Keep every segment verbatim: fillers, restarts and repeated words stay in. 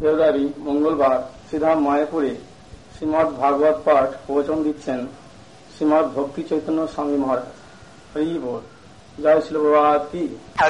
ফেব্রুয়ারি মঙ্গলবার শ্রীধাম মায়াপুরে শ্রীমদ্ ভাগবত পাঠ প্রবচন দিচ্ছেন শ্রীমদ্ ভক্তি চৈতন্য স্বামী মহারাজ। হরি বল। জয় শ্রী প্রভুপাদ কি।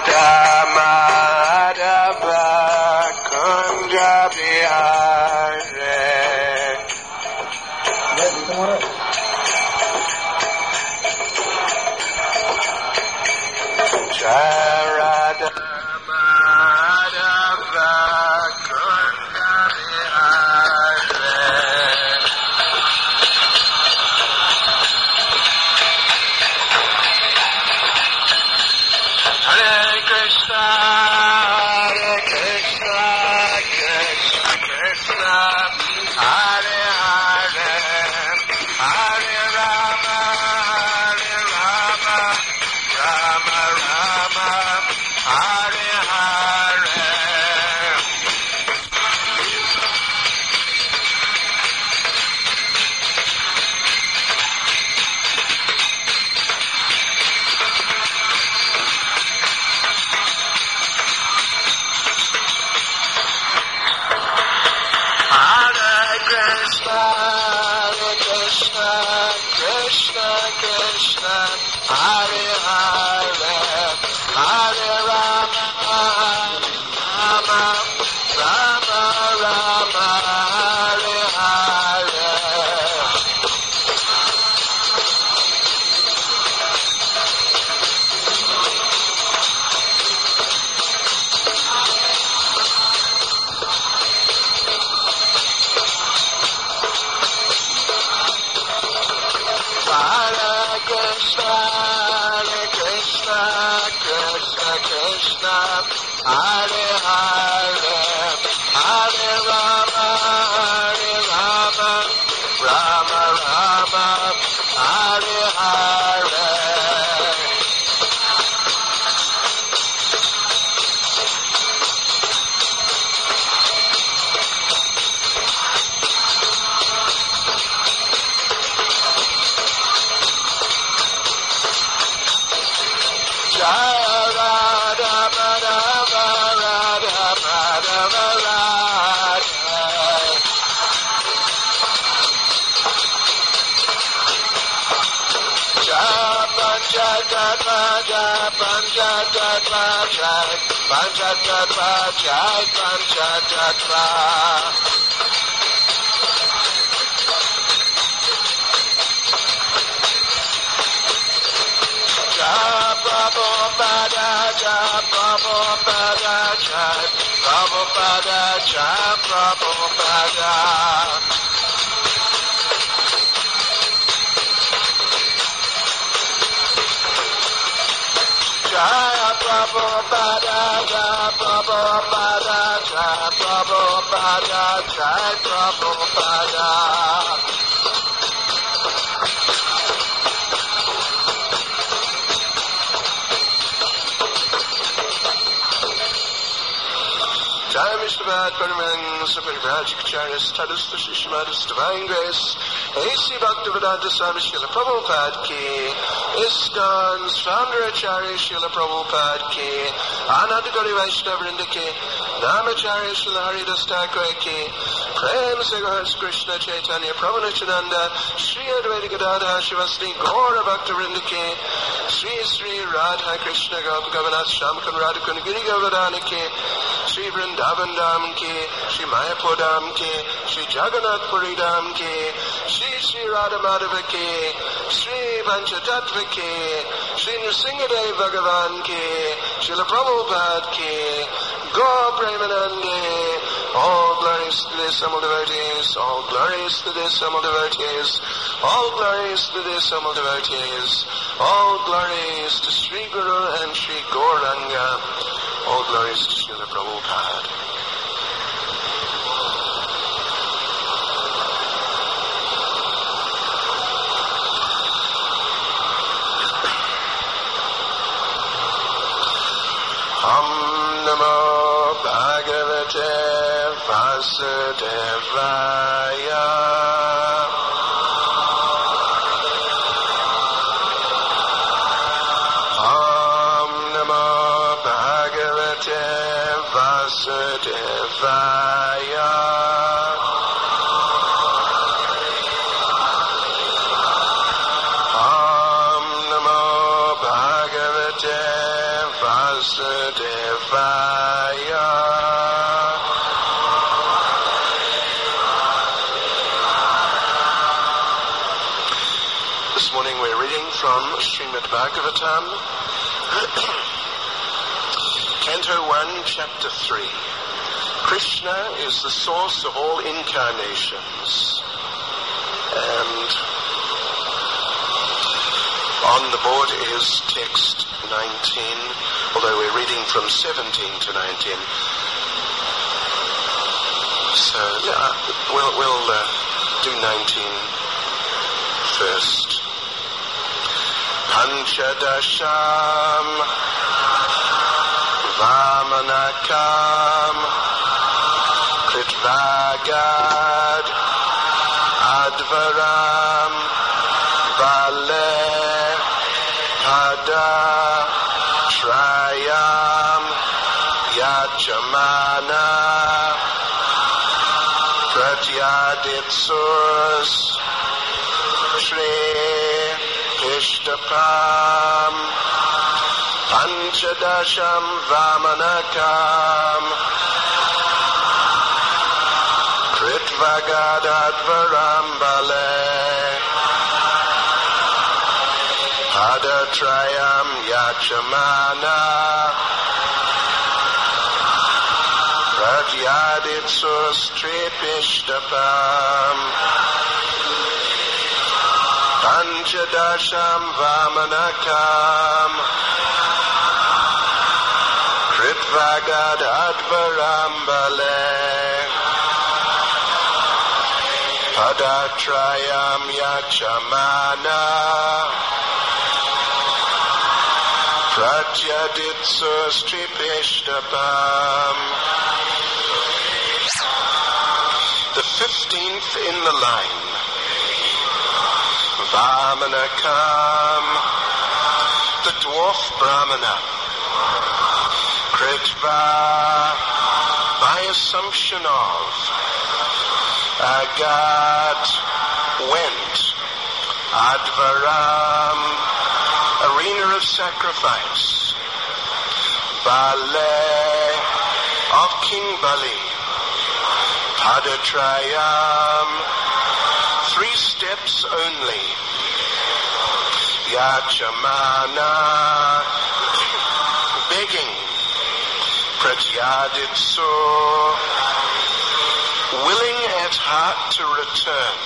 Divine grace, A C Bhaktivedanta Swami Srila Prabhupada ki, ISKCON's founder Acharya Srila Prabhupada ki, Ananda Gauri Vaishnavrinda ki, Namacharya Srila Haridas Thakur ki, Prem Sagar Krishna Chaitanya Prabhu Nityananda, Sri Advaita Gadadhar Shivasni Gaura Bhaktivinoda ki, Sri Sri Radha Krishna Gopakavanath Shamakun Radhakun Giri Govardhana ki, Sri Vrindavan Dham ki, Sri Mayapur Dham ki, Sri Jagannath Puri Dham ki, Sri Sri Radha Madhava ki, Sri Panchatattva ki, Sri Nrsingadev Bhagavan ki, Srila Prabhupada ki, Go Premanande, all glories to the assembled devotees, all glories to the assembled devotees, all glories to the assembled devotees, all glories to Sri Guru and Sri Gauranga, all glories to Srila Prabhupada. Om Namo Bhagavate Vasudevaya. Om Namo Bhagavate Vasudevaya. from Srimad Bhagavatam, Canto one, Chapter three. Krishna is the source of all incarnations. And on the board is text nineteen, although we're reading from seventeen to nineteen. So yeah, we'll, we'll uh, do nineteen first. Panchadasham Vamanakam Kritvagad Advaram Vale Pada Trayam Yachamana Pratyaditsus Shri Ishtapam Panchadasham Vamanakam Kritvagadaadvaram Bale Padatrayam Yachamana Pratyaditsus Tripishtapam Panchadasham Vamanakam Kritvagadaadvaram Bale Padatrayam Yachamana Pratyaditsus Tripishtapam. The fifteenth in the line. Vamanakam, the dwarf Brahmana. Kritva, by assumption of. Agat, went. Advaram, arena of sacrifice. Bale, of King Bali. Padatrayam, three steps only. Yachamana, begging. Pratyaditsu, willing at heart to return.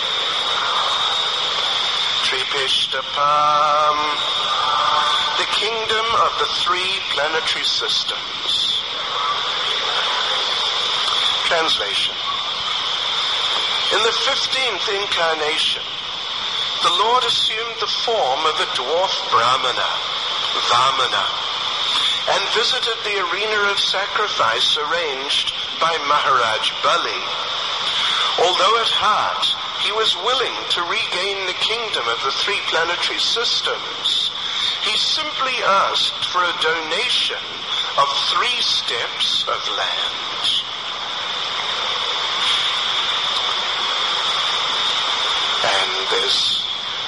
Tripishtapam, the kingdom of the three planetary systems. Translation. In the fifteenth incarnation, the Lord assumed the form of a dwarf Brahmana, Vamana, and visited the arena of sacrifice arranged by Maharaj Bali. Although at heart he was willing to regain the kingdom of the three planetary systems, he simply asked for a donation of three steps of land. And there's,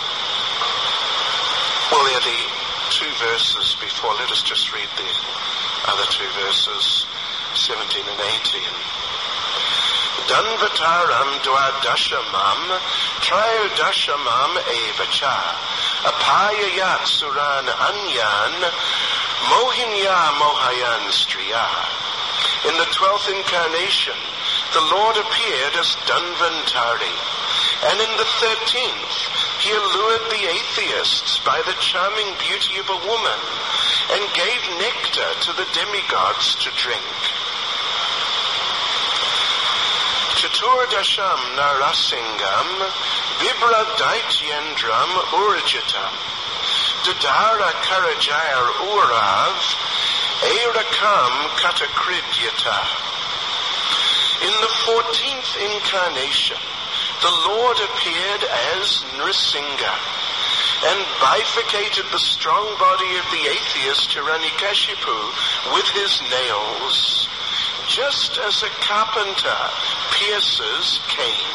well, there are the two verses before. Let us just read the other two verses, seventeen and eighteen. Danvataram dwadashamam trayodashamam evacha apayayat suran anyan mohinya mohayan striya. In the twelfth incarnation, the Lord appeared as Danvantari, and in the thirteenth, he allured the atheists by the charming beauty of a woman and gave nectar to the demigods to drink. Chaturdasham narasingam vibradaityendram urjitam dadara karajayar urav airakam katakridyata. In the fourteenth incarnation, the Lord appeared as Nrisingha and bifurcated the strong body of the atheist Hiranyakashipu with his nails, just as a carpenter pierces cane.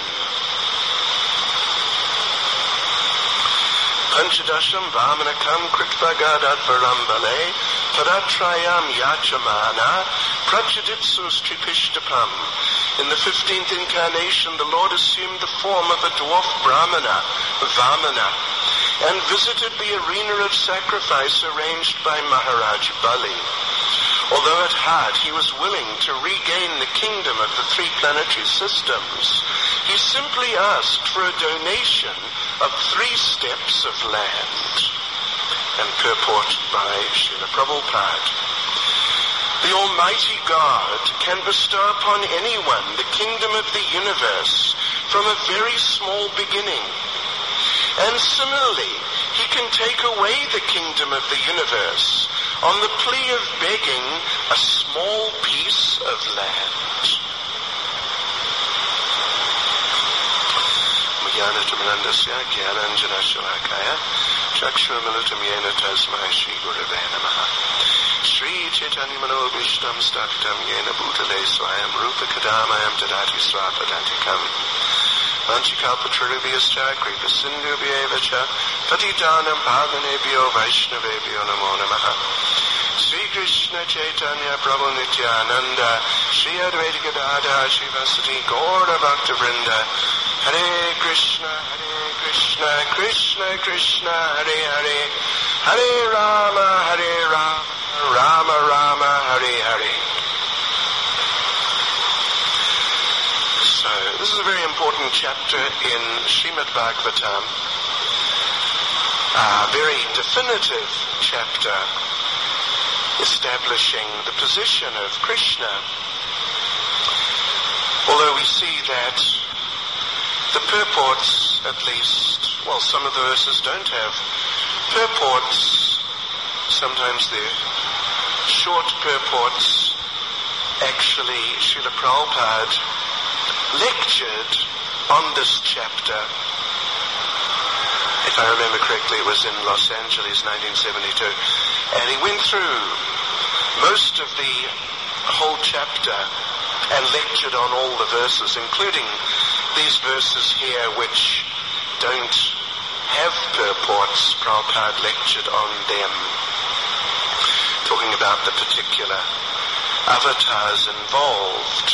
Panchadasham Vamanakam Kritvagadaadvaram Bale Padatrayam Yachamana Pratyaditsus Tripishtapam. In the fifteenth incarnation, the Lord assumed the form of a dwarf Brahmana, Vamana, and visited the arena of sacrifice arranged by Maharaj Bali. Although at heart he was willing to regain the kingdom of the three planetary systems, he simply asked for a donation of three steps of land. And purport by Srila Prabhupada. The Almighty God can bestow upon anyone the kingdom of the universe from a very small beginning. And similarly, he can take away the kingdom of the universe on the plea of begging a small piece of land. Jnanatamrandasya Jnananjana Shalakaya Chakshuramilutam Yena Tasmai Shri Gurave Namaha Shri Chaitanya Manobishtam Sthapitam Yena Bhutale Swayam Rupa Kadamayam Tadati Swapadantikam Vanchikalpatrubhyascha Kripa Sindhubhyevacha Patitanam Pavanebhyo Vaishnavebhyo Namo Namaha Sri Krishna Chaitanya Prabhu Nityananda Sri Advaita Gadadhar Sri Vasati Gaura Bhakta Vrinda Hare Krishna Hare Krishna Krishna Krishna Hare Hare Hare Rama Hare Rama Rama Rama Hare Hare. So this is a very important chapter in Srimad Bhagavatam, a very definitive chapter establishing the position of Krishna. Although we see that the purports, at least, well, some of the verses don't have purports. Sometimes they're short purports. Actually, Srila Prabhupada lectured on this chapter. If I remember correctly, it was in Los Angeles, nineteen seventy-two. And he went through most of the whole chapter and lectured on all the verses, including these verses here which don't have purports. Prabhupada lectured on them, talking about the particular avatars involved.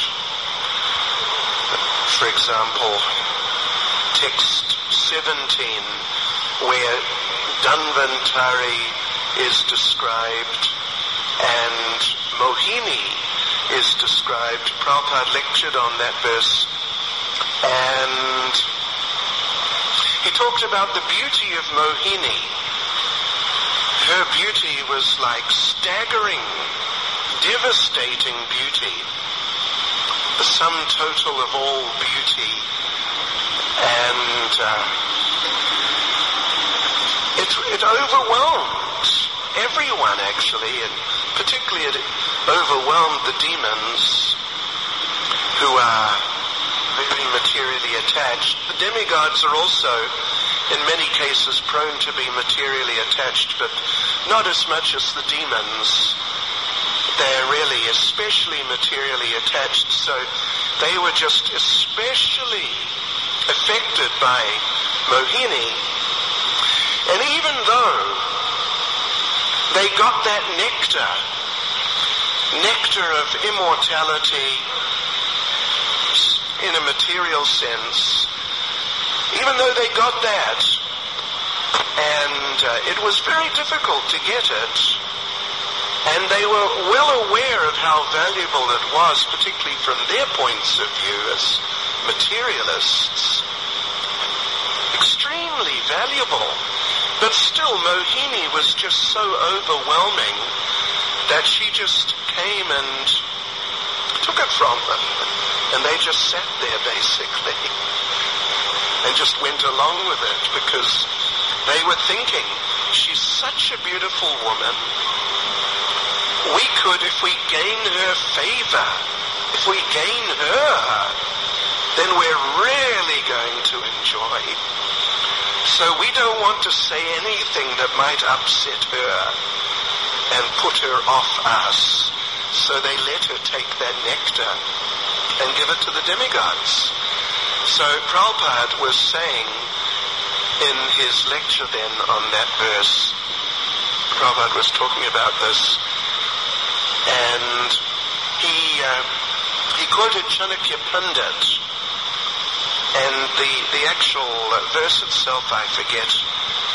For example, text seventeen, where Dhanvantari is described and Mohini is described. Prabhupada lectured on that verse, and he talked about the beauty of Mohini. Her beauty was like staggering, devastating beauty, the sum total of all beauty, and uh, it, it overwhelmed everyone, actually, and particularly it overwhelmed the demons who are very materially attached. The demigods are also, in many cases, prone to be materially attached, but not as much as the demons. They're really especially materially attached, so they were just especially affected by Mohini. And even though they got that nectar, nectar of immortality in a material sense, even though they got that, and uh, it was very difficult to get it, and they were well aware of how valuable it was, particularly from their points of view as materialists, extremely valuable. But still, Mohini was just so overwhelming that she just came and took it from them. And they just sat there, basically, and just went along with it, because they were thinking, she's such a beautiful woman. We could, if we gain her favor, if we gain her, then we're really going to enjoy. So we don't want to say anything that might upset her and put her off us. So they let her take that nectar and give it to the demigods. So Prabhupada was saying in his lecture then on that verse, Prabhupada was talking about this, and he uh, he quoted Chanakya Pandit, and the, the actual verse itself I forget,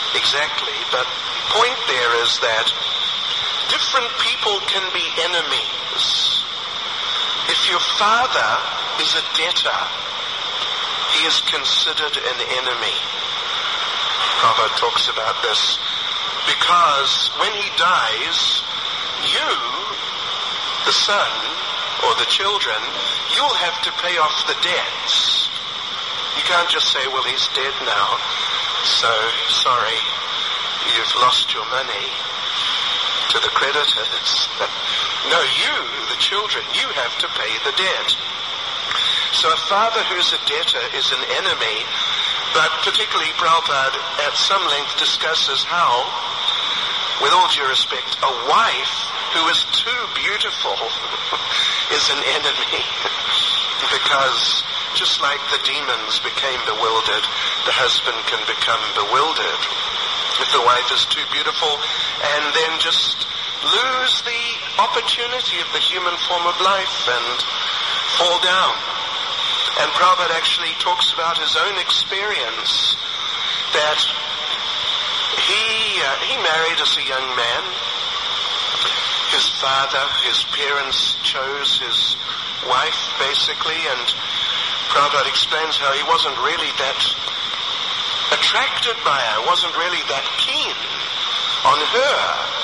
exactly, but point there is that different people can be enemies. If your father is a debtor, he is considered an enemy. Prabhupada talks about this because when he dies, you, the son or the children, you'll have to pay off the debts. You can't just say, well, he's dead now, so sorry, you've lost your money to the creditors. No, you, the children, you have to pay the debt. So a father who's a debtor is an enemy, but particularly Prabhupada at some length discusses how, with all due respect, a wife who is too beautiful is an enemy. Because just like the demons became bewildered, the husband can become bewildered if the wife is too beautiful, and then just lose the opportunity of the human form of life and fall down. And Prabhupada actually talks about his own experience that he uh, he married as a young man. His father, his parents chose his wife basically, and Prabhupada explains how he wasn't really that attracted by her, wasn't really that keen on her.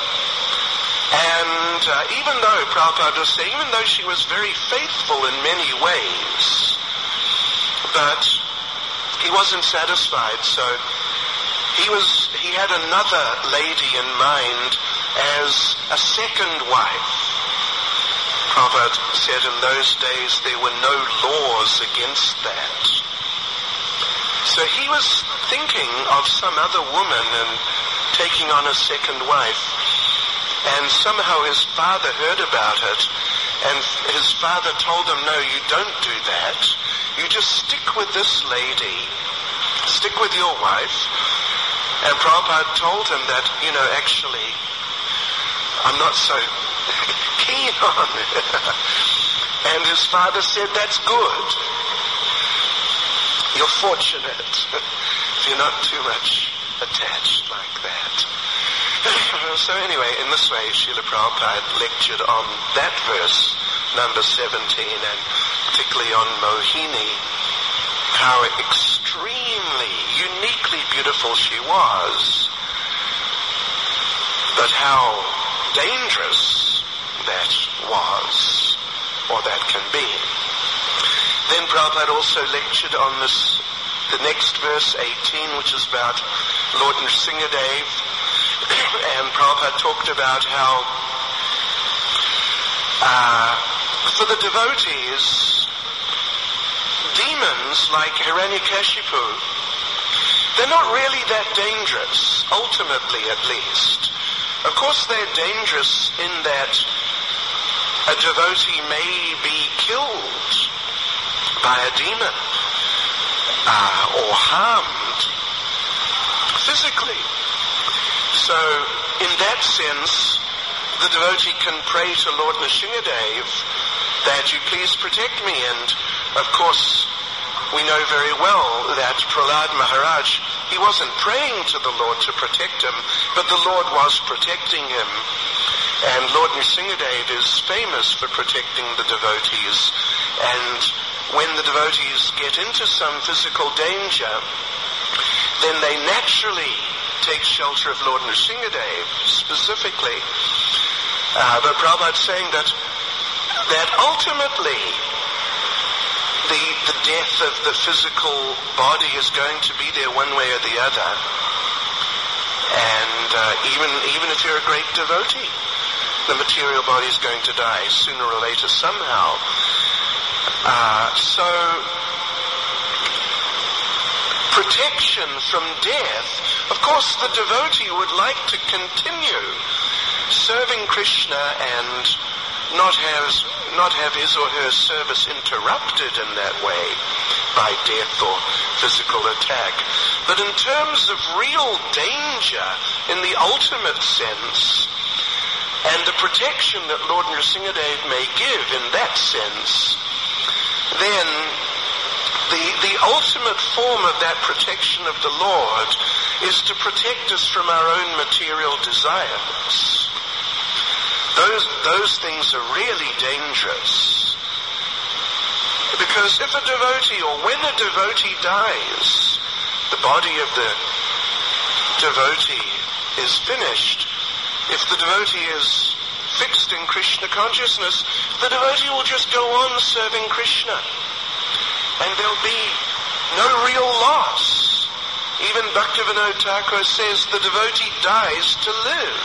And uh, even though, Prabhupada was saying, even though she was very faithful in many ways, but he wasn't satisfied, so he was he had another lady in mind as a second wife. Prabhupada said in those days there were no laws against that. So he was thinking of some other woman and taking on a second wife. And somehow his father heard about it, and his father told him, no, you don't do that. You just stick with this lady. Stick with your wife. And Prabhupada told him that, you know, actually, I'm not so keen on it. And his father said, that's good. You're fortunate if you're not too much attached like that. So anyway, in this way, Srila Prabhupada lectured on that verse, number seventeen, and particularly on Mohini, how extremely, uniquely beautiful she was, but how dangerous that was, or that can be. Then Prabhupada also lectured on this, the next verse, eighteen, which is about Lord Nrsingadev, and Prabhupada talked about how uh, for the devotees, demons like Hiranyakashipu, they're not really that dangerous, ultimately at least. Of course they're dangerous in that a devotee may be killed by a demon uh, or harmed physically. So in that sense, the devotee can pray to Lord Nrsingadev that you please protect me. And of course, we know very well that Prahlad Maharaj, he wasn't praying to the Lord to protect him, but the Lord was protecting him. And Lord Nrsingadev is famous for protecting the devotees. And when the devotees get into some physical danger, then they naturally take shelter of Lord Nrsingadev specifically. Uh, but Prabhupada's saying that that ultimately the the death of the physical body is going to be there one way or the other. And uh, even even if you're a great devotee, the material body is going to die sooner or later somehow. Uh, so protection from death, of course the devotee would like to continue serving Krishna and not have, not have his or her service interrupted in that way by death or physical attack. But in terms of real danger in the ultimate sense, and the protection that Lord Nrsingadev may give in that sense, then the, the ultimate form of that protection of the Lord is to protect us from our own material desires. Those, those things are really dangerous. Because if a devotee, or when a devotee dies, the body of the devotee is finished. If the devotee is fixed in Krishna consciousness, the devotee will just go on serving Krishna. And there'll be no real loss. Even Bhaktivinoda Thakur says the devotee dies to live.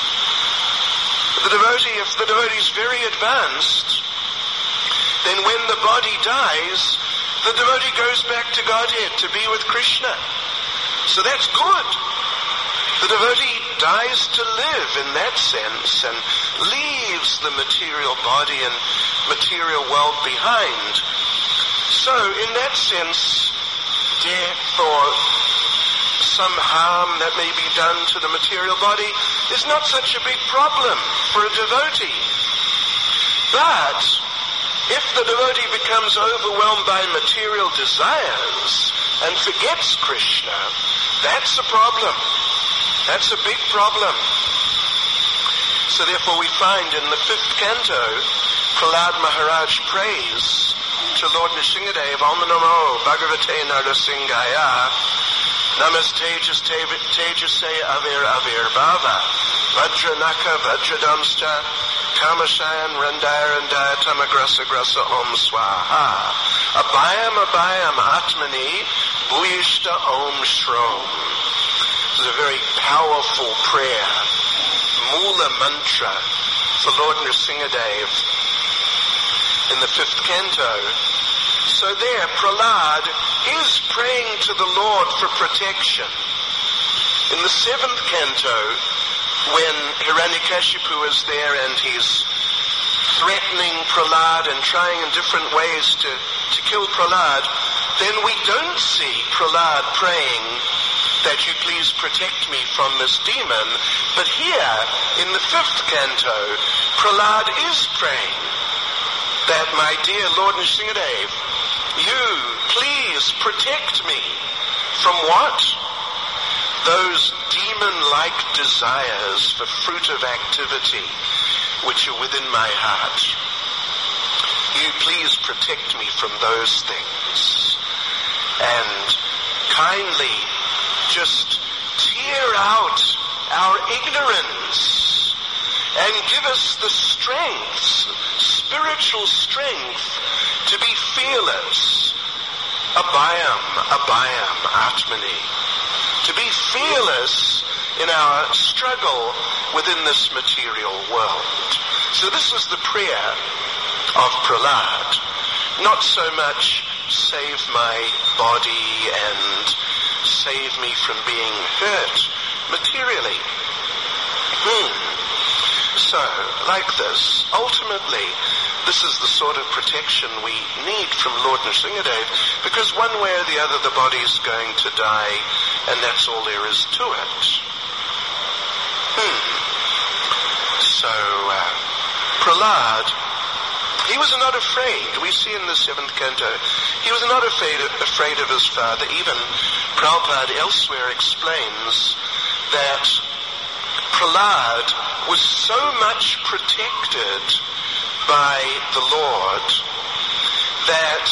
The devotee, if the devotee is very advanced, then when the body dies, the devotee goes back to Godhead to be with Krishna. So that's good. The devotee dies to live in that sense and leaves the material body and material world behind. So in that sense, death or some harm that may be done to the material body is not such a big problem for a devotee. But if the devotee becomes overwhelmed by material desires and forgets Krishna, that's a problem. That's a big problem. So therefore we find in the fifth canto, Prahlad Maharaj prays to Lord Nrsingadev, Om Namo Bhagavate Narasimhaya, Namastejas Tejase Avir Avir Bhava, Vajranaka Vajradamsta, Kamashayan Randaya Randaya Tamagrasa Grasa Om Swaha, Abhayam Abhayam Atmani, Bhuyishta Om Shrom. This is a very powerful prayer, Mula Mantra for Lord Nrsingadev in the fifth canto. So there, Prahlad is praying to the Lord for protection. In the seventh canto, when Hiranyakashipu is there and he's threatening Prahlad and trying in different ways to, to kill Prahlad, then we don't see Prahlad praying that you please protect me from this demon. But here, in the fifth canto, Prahlad is praying that, my dear Lord Nrsingadev, you please protect me from what? Those demon-like desires for fruitive activity which are within my heart. You please protect me from those things. And kindly just tear out our ignorance and give us the strength, spiritual strength, to be fearless. Abhayam, abhayam, atmani. To be fearless in our struggle within this material world. So this is the prayer of Prahlad. Not so much save my body and save me from being hurt materially. Hmm. So, like this, ultimately, this is the sort of protection we need from Lord Nrsingadev, because one way or the other the body is going to die, and that's all there is to it. Hmm. So, uh, Prahlad, he was not afraid. We see in the seventh canto, he was not afraid of, afraid of his father. Even Prabhupada elsewhere explains that Prahlad was so much protected by the Lord that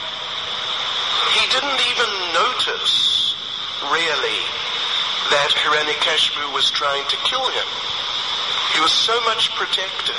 he didn't even notice, really, that Hiranyakashipu was trying to kill him. He was so much protected.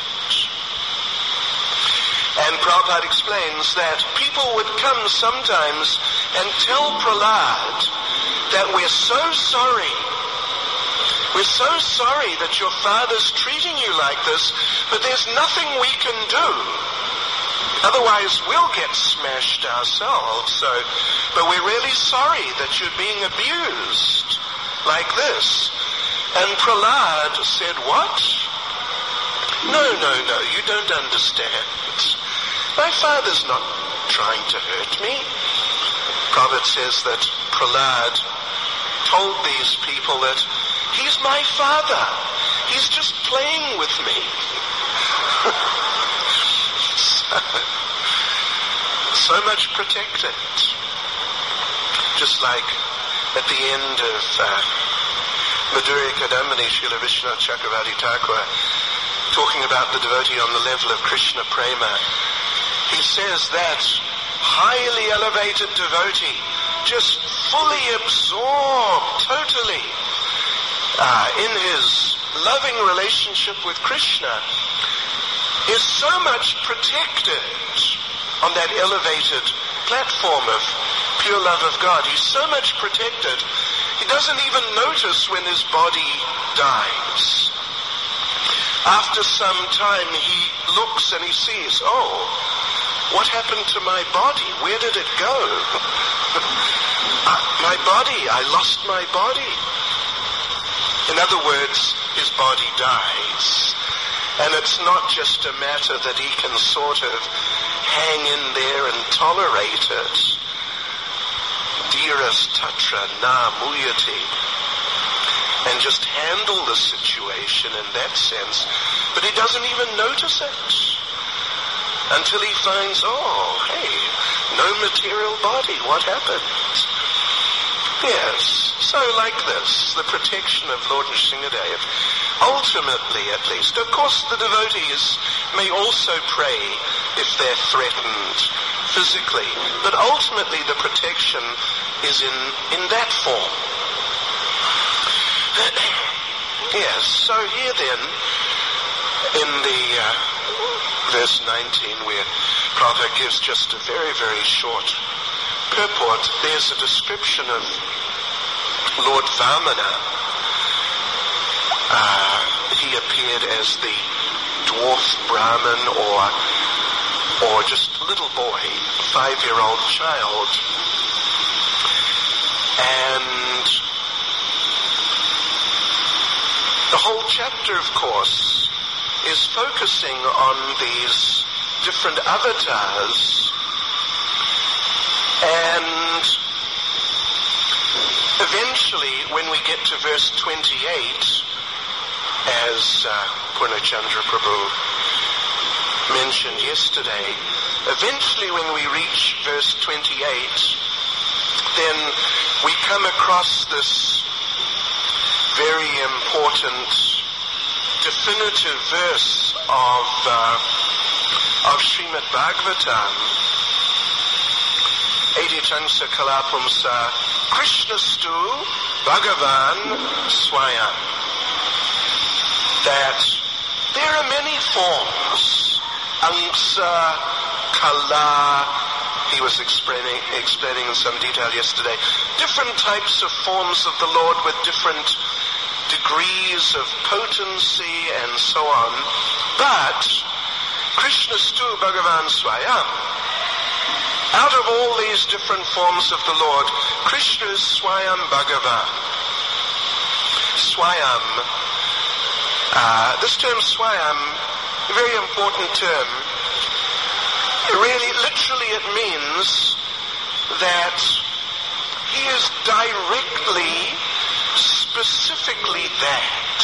And Prabhupada explains that people would come sometimes and tell Prahlad that we're so sorry. We're so sorry that your father's treating you like this, but there's nothing we can do. Otherwise we'll get smashed ourselves. So, but we're really sorry that you're being abused like this. And Prahlad said, what? No, no, no, you don't understand. My father's not trying to hurt me. Prabhupada says that Prahlad told these people that he's my father. He's just playing with me. so, so much protected. Just like at the end of uh, Madhurya Kadambini, Srila Vishwanath Chakravarti Thakur, talking about the devotee on the level of Krishna Prema, he says that highly elevated devotee, just fully absorbed, totally, uh, in his loving relationship with Krishna, is so much protected on that elevated platform of pure love of God. He's so much protected, he doesn't even notice when his body dies. After some time, he looks and he sees, oh, what happened to my body? Where did it go? uh, my body, I lost my body. In other words, his body dies. And it's not just a matter that he can sort of hang in there and tolerate it. Dhiras tatra na muyati. And just handle the situation in that sense. But he doesn't even notice it until he finds, oh, hey, no material body, what happened? Yes, so like this, the protection of Lord Nrsingadev, ultimately at least. Of course, the devotees may also pray if they're threatened physically, but ultimately the protection is in, in that form. Yes, so here then, in the uh, verse nineteen, where Prabhupada gives just a very, very short purport, there's a description of Lord Vamana. Uh, he appeared as the dwarf Brahmin or or just a little boy, five-year-old child. And the whole chapter, of course, is focusing on these different avatars. And eventually, when we get to verse twenty-eight, as uh, Purnachandra Prabhu mentioned yesterday, eventually when we reach verse twenty-eight, then we come across this very important, definitive verse of uh, of Srimad Bhagavatam, Editangsa Kalapumsa Krishnastu Bhagavan Swayam. That there are many forms. Angsa, Kala, he was explaining, explaining in some detail yesterday, different types of forms of the Lord with different degrees of potency and so on. But Krishnastu Bhagavan Swayam. Out of all these different forms of the Lord, Krishna is Swayam Bhagavan. Swayam. Uh, this term Swayam, a very important term. Really, literally it means that he is directly, specifically that.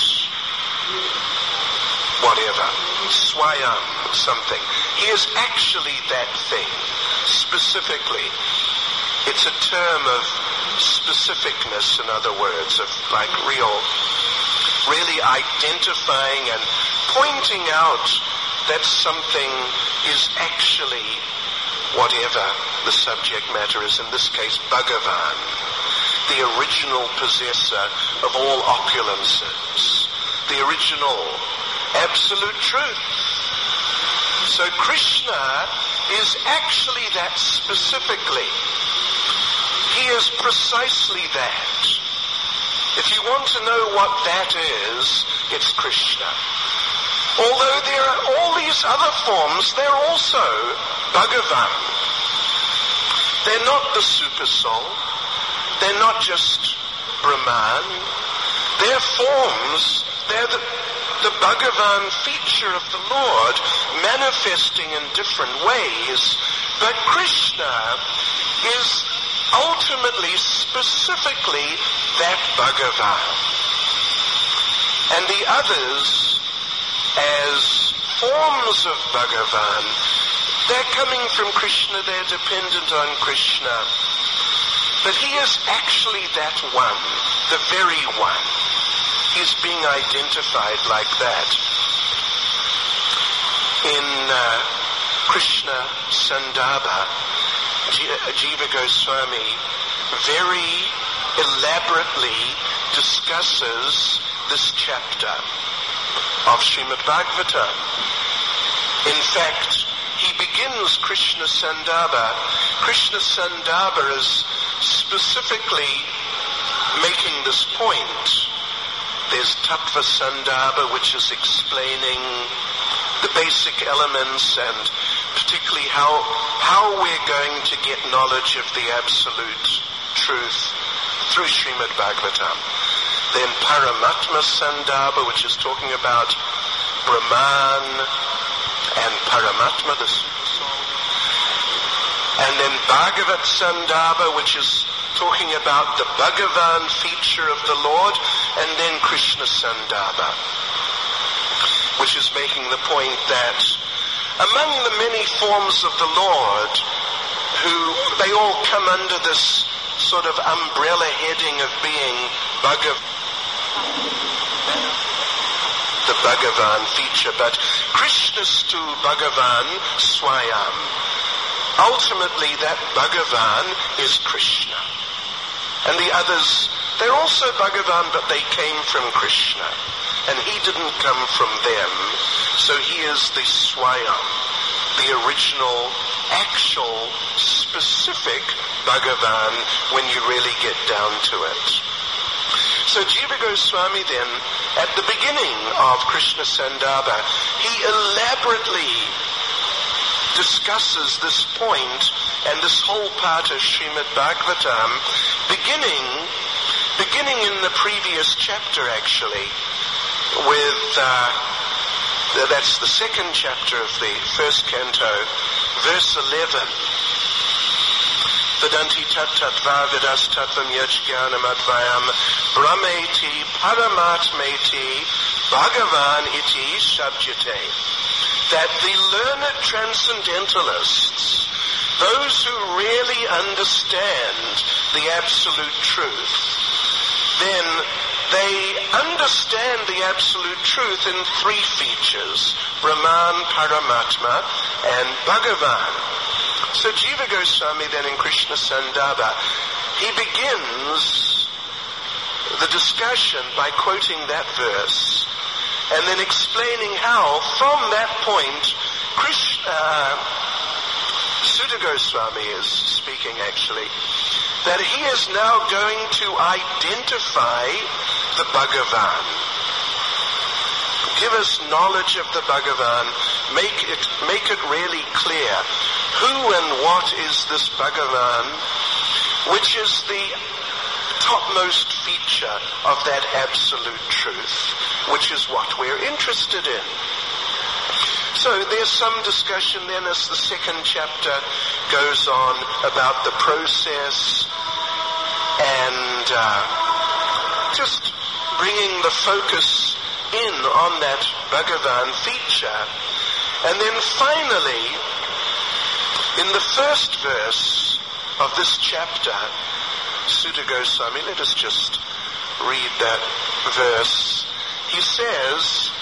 Whatever. Swayam, something. He is actually that thing. Specifically. It's a term of specificness, in other words, of like real, really identifying and pointing out that something is actually whatever the subject matter is, in this case Bhagavan, the original possessor of all opulences, the original absolute truth. So Krishna is actually that specifically. He is precisely that. If you want to know what that is, it's Krishna. Although there are all these other forms, they're also Bhagavan. They're not the super soul. They're not just Brahman. They're forms. They're the, the Bhagavan feature of the Lord manifesting in different ways. But Krishna is ultimately, specifically, that Bhagavan. And the others, as forms of Bhagavan, they're coming from Krishna, they're dependent on Krishna. But he is actually that one, the very one. He's being identified like that. In uh, Krishna Sandarbha, Jiva Goswami very elaborately discusses this chapter of Srimad Bhagavatam. In fact, he begins Krishna Sandarbha. Krishna Sandarbha is specifically making this point. There's Tattva Sandarbha, which is explaining the basic elements and particularly how how we're going to get knowledge of the absolute truth through Srimad Bhagavatam. Then Paramatma Sandarbha, which is talking about Brahman and Paramatma, the super soul. And then Bhagavat Sandarbha, which is talking about the Bhagavan feature of the Lord, and then Krishna Sandarbha, which is making the point that among the many forms of the Lord, who they all come under this sort of umbrella heading of being Bhagav, the Bhagavan feature, but Krishnastu Bhagavan Swayam. Ultimately, that Bhagavan is Krishna. And the others, they're also Bhagavan, but they came from Krishna. And he didn't come from them. So he is the Swayam, the original, actual, specific Bhagavan when you really get down to it. So Jiva Goswami then, at the beginning of Krishna Sandarbha, he elaborately discusses this point and this whole part of Srimad Bhagavatam, beginning, beginning in the previous chapter actually, with, uh, that's the second chapter of the first canto, verse eleven. Vedanti tat tattva vidas tattvam yajnanam advayam brahmeti paramatmeti bhagavan iti shabjate. That the learned transcendentalists, those who really understand the absolute truth, then they understand the absolute truth in three features: Brahman, Paramatma, and Bhagavan. So Jiva Goswami then in Krishna Sandarbha, he begins the discussion by quoting that verse and then explaining how from that point Krishna, uh, Sutta Goswami is speaking actually, that he is now going to identify the Bhagavan. Give us knowledge of the Bhagavan, make it, make it really clear. Who and what is this Bhagavan, which is the topmost feature of that absolute truth, which is what we're interested in. So there's some discussion then as the second chapter goes on about the process and uh, just bringing the focus in on that Bhagavan feature. And then finally, in the first verse of this chapter, Sutta Goswami, let us just read that verse. He says,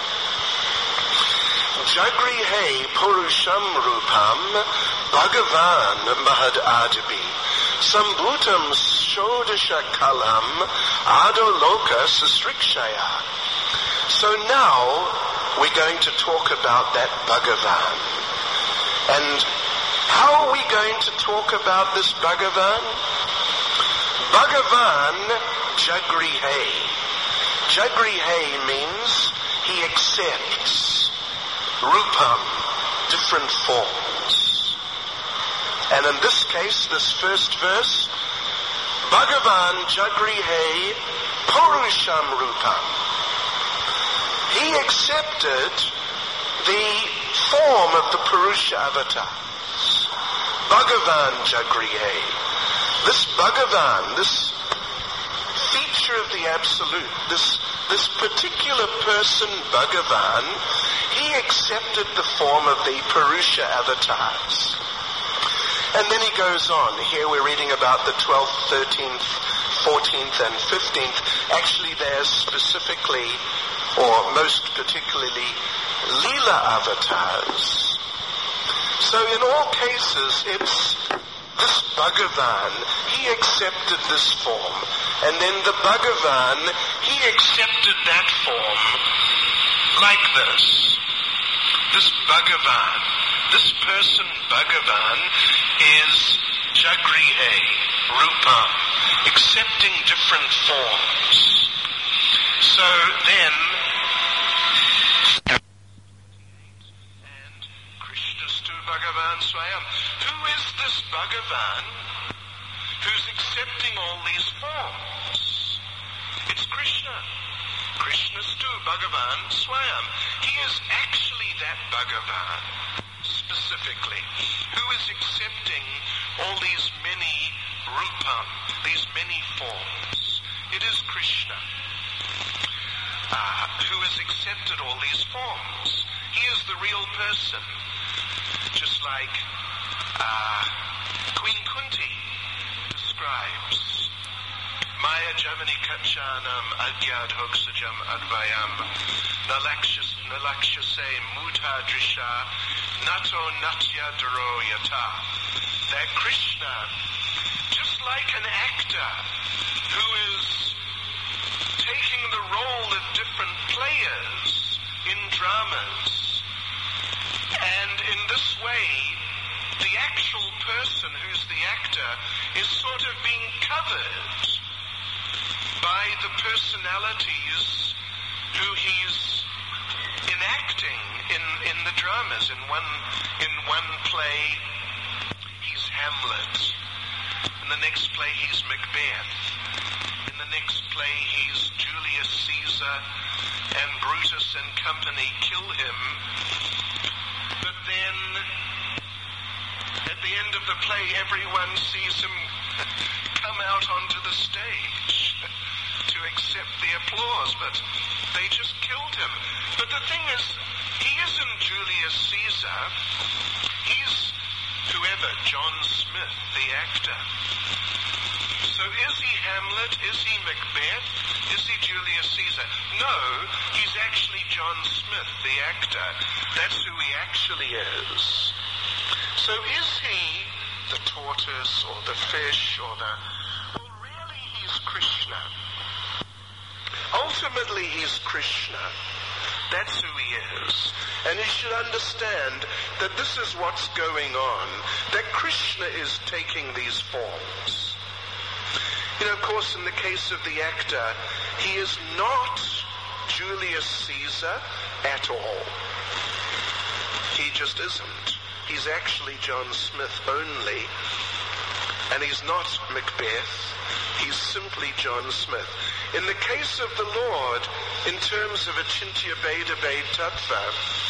Jagrihe Purusham Rupam Bhagavan Mahad Adibi Sambhutam Shodasha Kalam Adoloka Sasrikshaya. So now we're going to talk about that Bhagavan. And how are we going to talk about this Bhagavan? Bhagavan Jagrihe. Jagrihe means he accepts Rupam, different forms. And in this case, this first verse, Bhagavan Jagrihe Purusham Rupam. He accepted the form of the Purusha avatars. Bhagavan Jagrihe. This Bhagavan, this feature of the Absolute, this, this particular person, Bhagavan, he accepted the form of the Purusha avatars. And then he goes on. Here we're reading about the twelfth, thirteenth, fourteenth, and fifteenth. Actually, there's specifically, or most particularly, Leela avatars. So in all cases, it's this Bhagavan, he accepted this form. And then the Bhagavan, he accepted that form like this. This Bhagavan, this person Bhagavan is Jagrihe, Rupa, accepting different forms. So then, and Krishnastu Bhagavan Swayam. Who is this Bhagavan who's accepting all these forms? It's Krishna. Krishnastu Bhagavan Swayam. He is actually that Bhagavan, specifically, who is accepting all these many rupam, these many forms. It is Krishna uh, who has accepted all these forms. He is the real person, just like uh, Queen Kunti describes. Maya Javani Kachanam Adyad Hoksajam Advayam Nalakshase Mudha Drisha Nato Natya Daro Yata. That Krishna, just like an actor who is taking the role of different players in dramas, and in this way the actual person who's the actor is sort of being covered by the personalities who he's enacting in, in the dramas. In one in one play, he's Hamlet. In the next play, he's Macbeth. In the next play, he's Julius Caesar, and Brutus and company kill him. But then, at the end of the play, everyone sees him come out onto the stage to accept the applause, but they just killed him. But the thing is, he isn't Julius Caesar. He's whoever, John Smith, the actor. So is he Hamlet? Is he Macbeth? Is he Julius Caesar? No, he's actually John Smith, the actor. That's who he actually is. So is he the tortoise or the fish or the... Well, really, he's Krishna. Ultimately, he's Krishna. That's who he is. And you should understand that this is what's going on, that Krishna is taking these forms. You know, of course, in the case of the actor, he is not Julius Caesar at all. He just isn't. He's actually John Smith only. And he's not Macbeth. He's simply John Smith. In the case of the Lord, in terms of Achintya Bheda Bhed Tattva,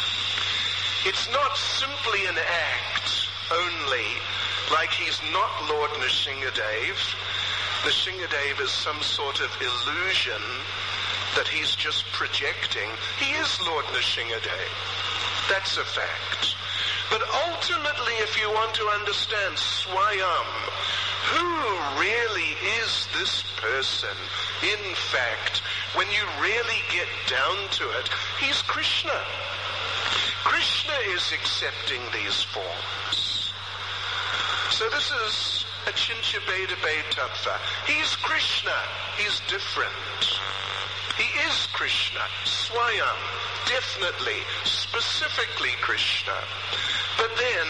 it's not simply an act only, like he's not Lord Nrsingadev. Nrsingadev is some sort of illusion that he's just projecting. He is Lord Nrsingadev. That's a fact. But ultimately, if you want to understand Swayam, who really is this person? In fact, when you really get down to it, he's Krishna. Krishna is accepting these forms. So this is Achintya Bheda Bhed Tattva. He's Krishna. He's different. He is Krishna. Swayam. Definitely. Specifically Krishna. But then,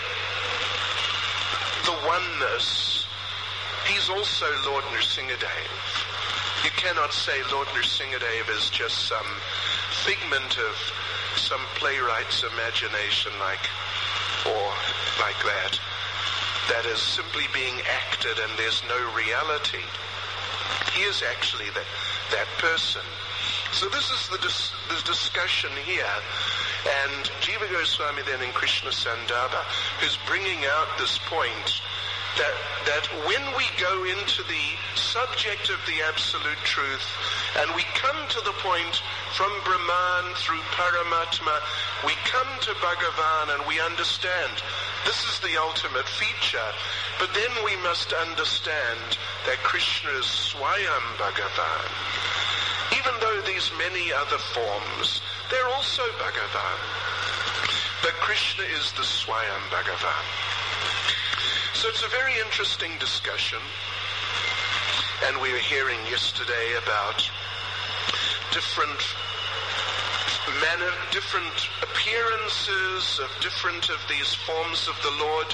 the oneness, he's also Lord Nrsingadev. You cannot say Lord Nrsingadev is just some figment of some playwright's imagination, like, or like that, that is simply being acted and there's no reality. He is actually that, that person. So this is the, dis- the discussion here. And Jiva Goswami then in Krishna Sandarbha, who's bringing out this point that, that when we go into the subject of the absolute truth and we come to the point from Brahman through Paramatma, we come to Bhagavan and we understand This is the ultimate feature. But then we must understand that Krishna is Swayam Bhagavan. Even though these many other forms, they're also Bhagavan. But Krishna is the Swayam Bhagavan. So it's a very interesting discussion. And we were hearing yesterday about different manner, different appearances of different of these forms of the Lord.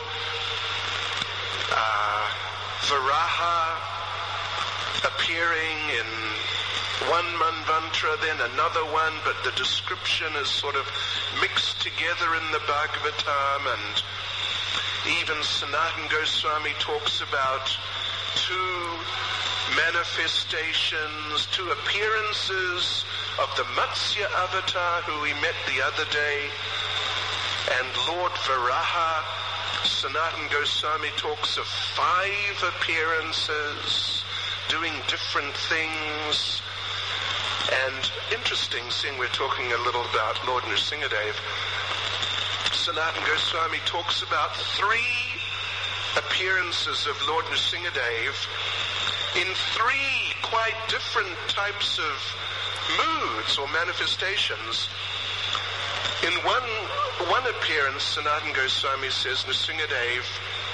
Uh, Varaha appearing in one Manvantara, then another one, but the description is sort of mixed together in the Bhagavatam, and even Sanatana Goswami talks about two manifestations, two appearances of the Matsya avatar who we met the other day, and Lord Varaha. Sanatana Goswami talks of five appearances, doing different things. And interesting, seeing we're talking a little about Lord Nrsingadev, Sanatana Goswami talks about three appearances of Lord Nrsingadev in three quite different types of moods or manifestations. In one one appearance, Sanatana Goswami says Nrsingadev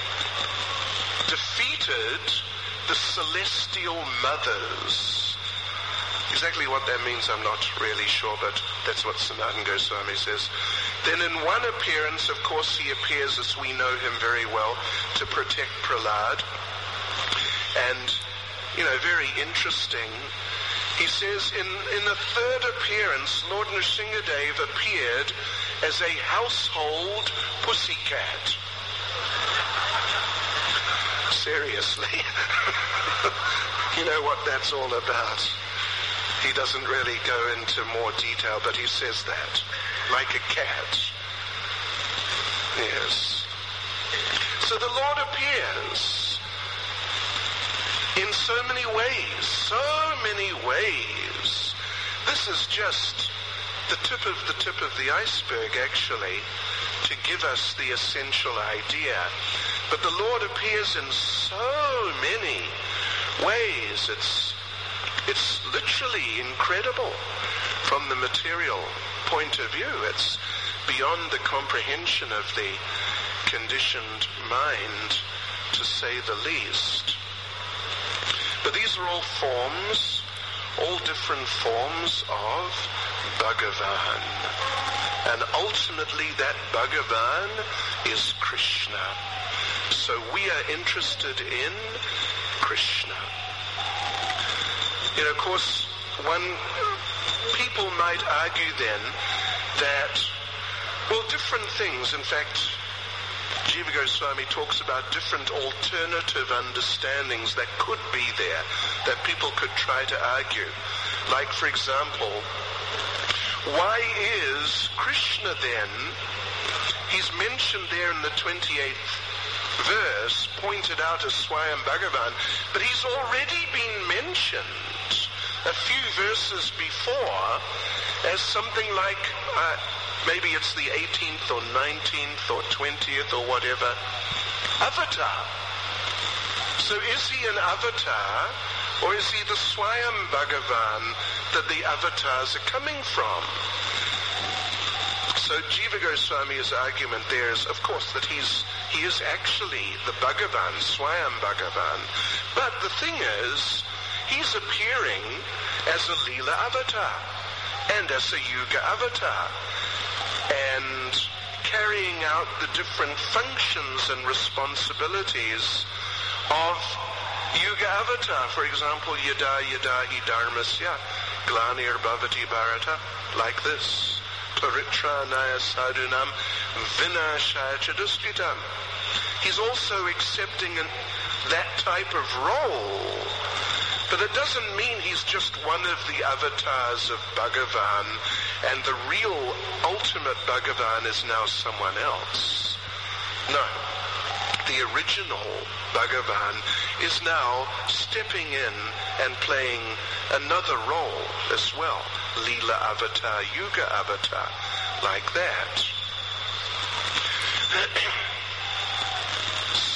defeated the celestial mothers. Exactly what that means I'm not really sure, but that's what Sanatana Goswami says. Then in one appearance, of course, he appears, as we know him very well, to protect Prahlad. And, you know, very interesting. He says in, in the third appearance, Lord Nrsingadev appeared as a household pussycat. Seriously. You know what that's all about. He doesn't really go into more detail, but he says that. Like a cat. Yes. So the Lord appears in so many ways, so many ways. This is just the tip of the tip of the iceberg, actually, to give us the essential idea. But the Lord appears in so many ways. It's it's literally incredible from the material point of view. It's beyond the comprehension of the conditioned mind, to say the least. But these are all forms, all different forms of Bhagavan. And ultimately that Bhagavan is Krishna. So we are interested in Krishna. You know, of course, one, people might argue then that, well, different things, in fact, Jiva Goswami talks about different alternative understandings that could be there, that people could try to argue. Like, for example, why is Krishna then, he's mentioned there in the twenty-eighth verse, pointed out as Swayam Bhagavan, but he's already been mentioned a few verses before as something like, uh, maybe it's the eighteenth or nineteenth or twentieth or whatever, avatar. So is he an avatar, or is he the Swayam Bhagavan that the avatars are coming from? So Jiva Goswami's argument there is, of course, that he's he is actually the Bhagavan, Swayam Bhagavan. But the thing is, he's appearing as a Leela avatar and as a Yuga avatar, and carrying out the different functions and responsibilities of Yuga avatar. For example, Yada Yada Hi Dharmasya Glanir Bhavati Bharata, like this. Paritranaya Sadhunam Vinashaya Chaduskritam. He's also accepting an, that type of role. But it doesn't mean he's just one of the avatars of Bhagavan, and the real ultimate Bhagavan is now someone else. No. The original Bhagavan is now stepping in and playing another role as well. Leela avatar, Yuga avatar, like that.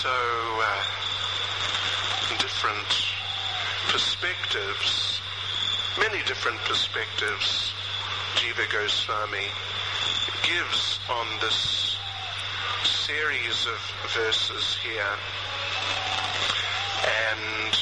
so uh, different perspectives, many different perspectives Jiva Goswami gives on this series of verses here. And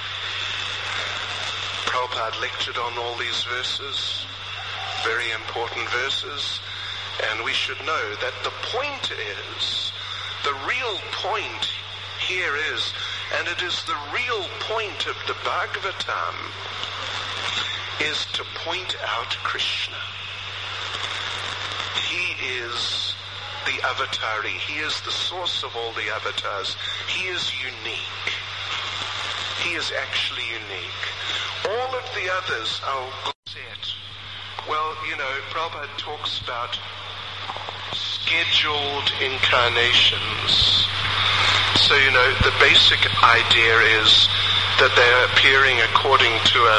Prabhupada lectured on all these verses, very important verses, and we should know that the point is, the real point here is, and it is the real point of the Bhagavatam, is to point out Krishna. He is the avatari. He is the source of all the avatars. He is unique. He is actually unique. All of the others are set. Well, you know, Prabhupada talks about scheduled incarnations. So, you know, the basic idea is that they're appearing according to a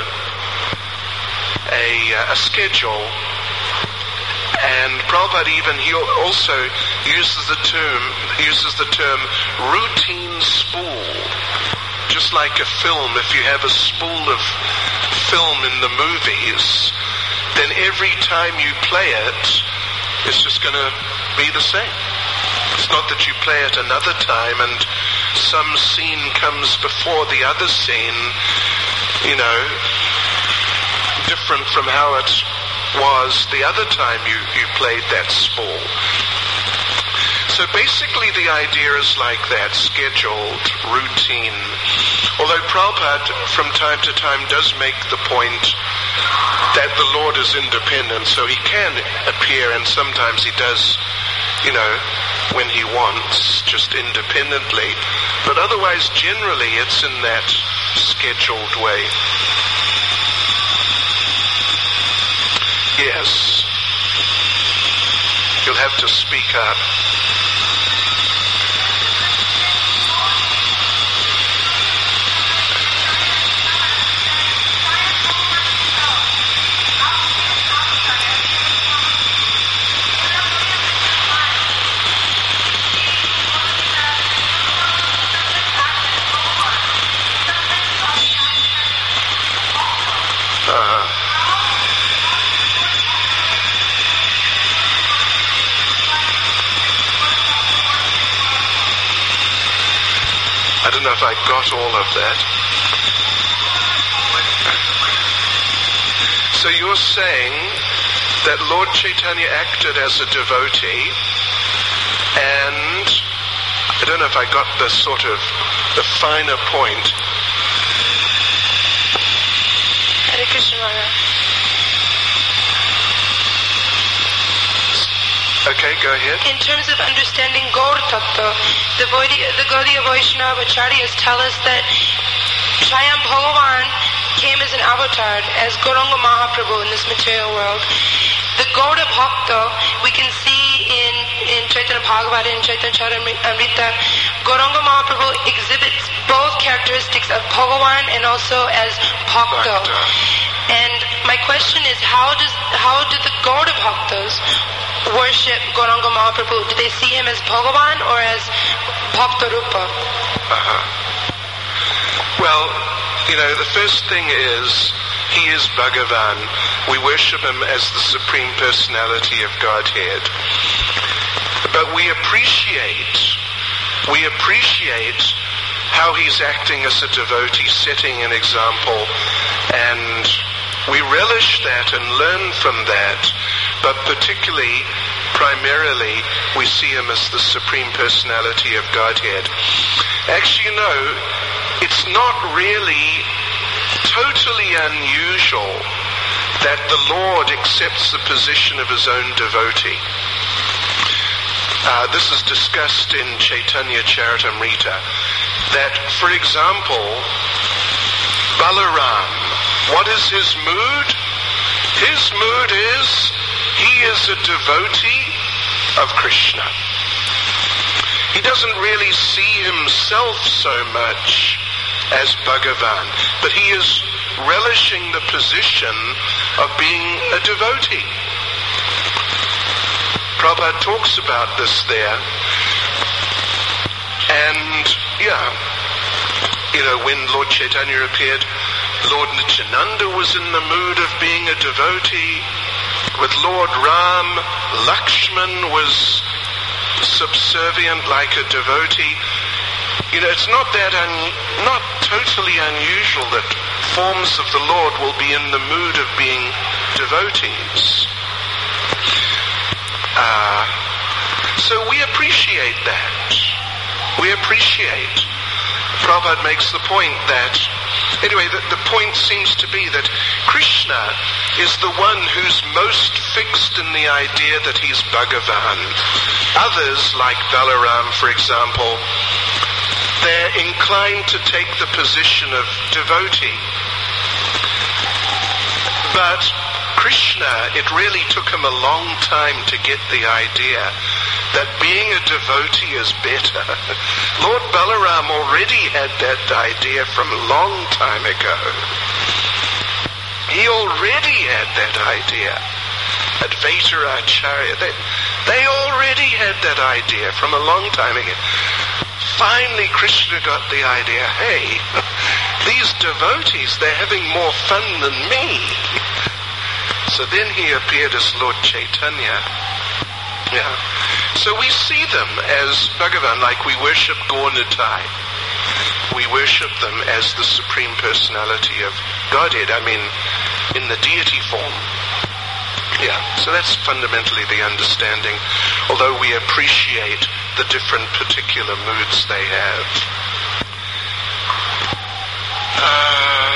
a, a schedule. And Prabhupada even, he also uses the term, uses the term routine spool. Just like a film, if you have a spool of film in the movies, then every time you play it, it's just going to be the same. It's not that you play it another time and some scene comes before the other scene, you know, different from how it was the other time you, you played that spool. So basically the idea is like that, scheduled, routine. Although Prabhupada from time to time does make the point that the Lord is independent, so he can appear, and sometimes he does, you know, when he wants, just independently. But otherwise, generally, it's in that scheduled way. Yes. You'll have to speak up. I don't know if I got all of that. So you're saying that Lord Chaitanya acted as a devotee, and I don't know if I got the sort of the finer point. Hare Krishna. Okay, go ahead. In terms of understanding Gaur Tattva, the Gaudiya Vaishnava Acharyas tell us that Swayam Bhagavan came as an avatar, as Gauranga Mahaprabhu in this material world. The Gauda Bhakta, we can see in, in Chaitanya Bhagavata and Chaitanya Charitamrita, Gauranga Mahaprabhu exhibits both characteristics of Bhagavan and also as Bhakta. Bhakta. And my question is, how does how do the Gauda Bhaktas worship Gauranga Mahaprabhu? Do they see him as Bhagavan or as Bhakta Rupa? Uh-huh. Well, you know, the first thing is, he is Bhagavan. We worship him as the Supreme Personality of Godhead. But we appreciate, we appreciate how he's acting as a devotee, setting an example, and we relish that and learn from that. But particularly, primarily, we see him as the Supreme Personality of Godhead. Actually, you know, it's not really totally unusual that the Lord accepts the position of his own devotee. Uh, this is discussed in Chaitanya Charitamrita. That, for example, Balaram, what is his mood? His mood is, he is a devotee of Krishna. He doesn't really see himself so much as Bhagavan, but he is relishing the position of being a devotee. Prabhupada talks about this there. And, yeah, you know, when Lord Chaitanya appeared, Lord Nityananda was in the mood of being a devotee. With Lord Ram, Lakshman was subservient like a devotee. You know, it's not that, un- not totally unusual that forms of the Lord will be in the mood of being devotees. Uh, so we appreciate that. We appreciate. Prabhupada makes the point that, anyway, the, the point seems to be that Krishna is the one who's most fixed in the idea that he's Bhagavan. Others, like Balaram, for example, they're inclined to take the position of devotee. But Krishna, it really took him a long time to get the idea that being a devotee is better. Lord Balaram already had that idea from a long time ago. He already had that idea. Advaita Acharya, they, they already had that idea from a long time ago. Finally, Krishna got the idea, hey, these devotees, they're having more fun than me. So then he appeared as Lord Chaitanya. Yeah. So we see them as Bhagavan, like we worship Gaur Nitai. We worship them as the Supreme Personality of Godhead, I mean, in the deity form. Yeah, so that's fundamentally the understanding, although we appreciate the different particular moods they have. Uh,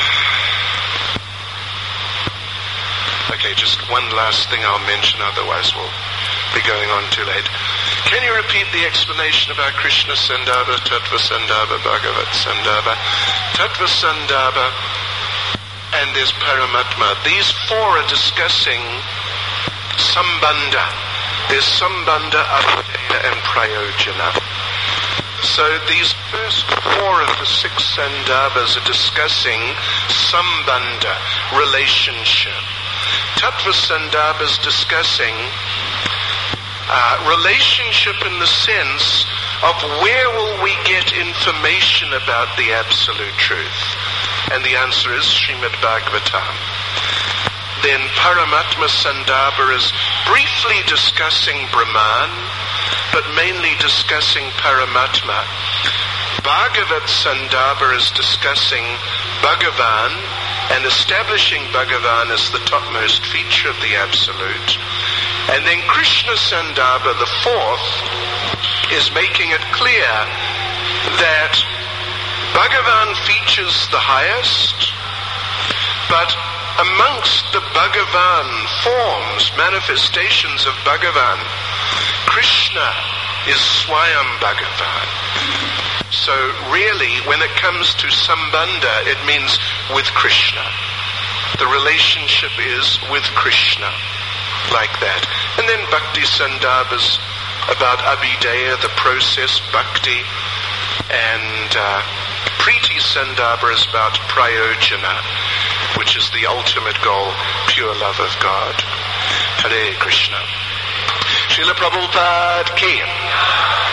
okay, just one last thing I'll mention, otherwise we'll be going on too late. Can you repeat the explanation about Krishna Sandarbha, Tattva Sandarbha, Bhagavat Sandarbha, Tattva Sandarbha, and there's Paramatma. These four are discussing Sambandha. There's Sambandha, Abhideya, and Prayojana. So these first four of the six Sandarbhas are discussing Sambandha, relationship. Tattva Sandarbha is discussing Uh, relationship in the sense of where will we get information about the absolute truth? And the answer is Srimad Bhagavatam. Then Paramatma Sandarbha is briefly discussing Brahman, but mainly discussing Paramatma. Bhagavat Sandarbha is discussing Bhagavan and establishing Bhagavan as the topmost feature of the Absolute. And then Krishna Sandarbha, the fourth, is making it clear that Bhagavan features the highest, but amongst the Bhagavan forms, manifestations of Bhagavan, Krishna is Swayam Bhagavan. So really, when it comes to Sambandha, it means with Krishna. The relationship is with Krishna, like that. And then Bhakti Sandarbha's about Abhideya, the process, Bhakti, and uh, Priti Sandarbha is about Prayojana, which is the ultimate goal, pure love of God. Hare Krishna. Srila Prabhupada ki